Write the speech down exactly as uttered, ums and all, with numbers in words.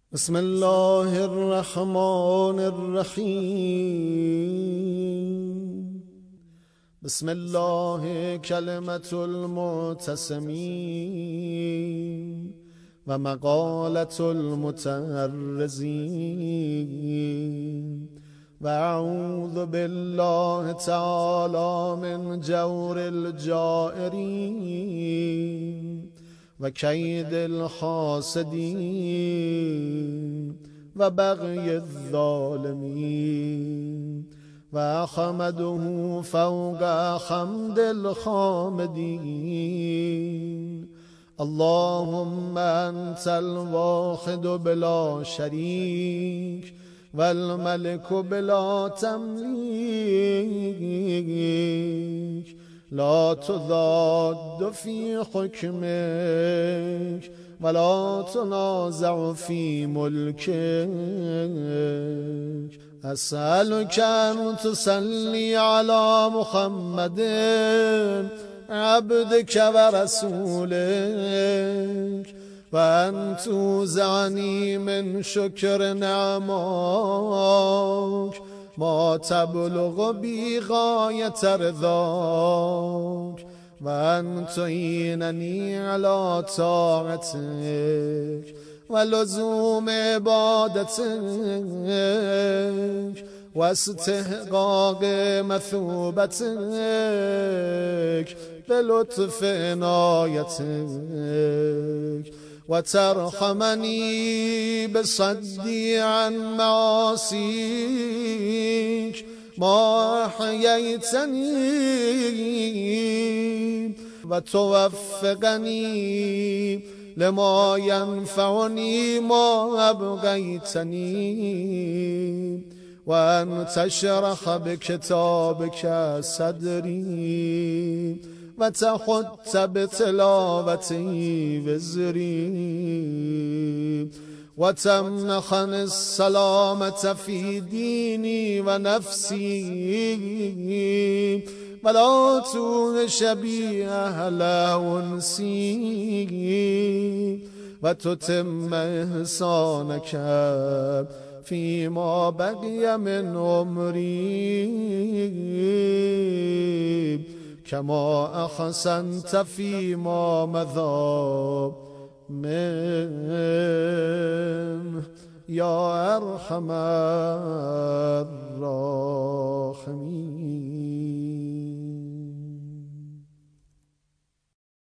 بسم الله الرحمن الرحیم. بسم الله کلمة المعتصمین و مقالة المتعرضین و اعوذ بالله تعالی من جور الجائرین و کید الحاسدین و بغی الظالمین و حمده فوق حمد الحامدین. اللهم انت الواحد بلا شریک و الملك بلا تملیک، لا تضاد في حكمك ولا تنازع في ملكك. أسألك أن تصلي على محمد عبدك ورسولك وأن توزعني من شكر نعماك ما تبلغ بي غاية رضاك وأن تعينني على طاعتك ولزوم عبادتك واستحقاق مثوبتك بلطف عنايتك، وترحمني بصدي عن معاصيك ما أحييتني وتوفقني لما ينفعني ما أبغيتني، وأن تشرح بكتابك صدري وتحط بتلاوتي وزري وتمنحني السلامة في ديني ونفسي ولا تونش بي أهل أنسي وتتم إحسانك فيما بقي من عمري كما أحسنت فيما مضى من يا أرحم الراحمين.